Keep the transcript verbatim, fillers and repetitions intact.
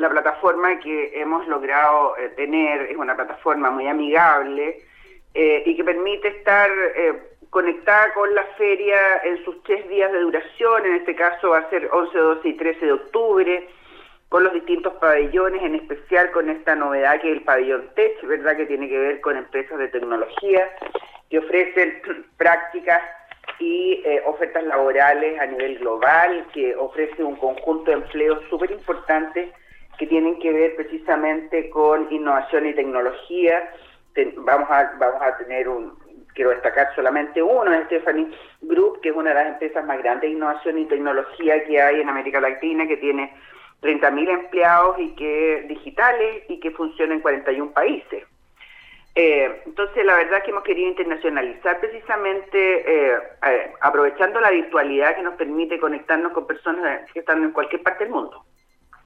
la plataforma que hemos logrado eh, tener es una plataforma muy amigable eh, y que permite estar eh, conectada con la feria en sus tres días de duración. En este caso va a ser once, doce y trece de octubre, con los distintos pabellones, en especial con esta novedad que es el pabellón Tech, ¿verdad?, que tiene que ver con empresas de tecnología que ofrecen prácticas y eh, ofertas laborales a nivel global, que ofrece un conjunto de empleos súper importantes que tienen que ver precisamente con innovación y tecnología. Ten, vamos a vamos a tener un, quiero destacar solamente uno, Stephanie Group, que es una de las empresas más grandes de innovación y tecnología que hay en América Latina, que tiene treinta mil empleados y que digitales y que funciona en cuarenta y un países. Eh, entonces, la verdad es que hemos querido internacionalizar precisamente, eh, eh, aprovechando la virtualidad que nos permite conectarnos con personas que están en cualquier parte del mundo.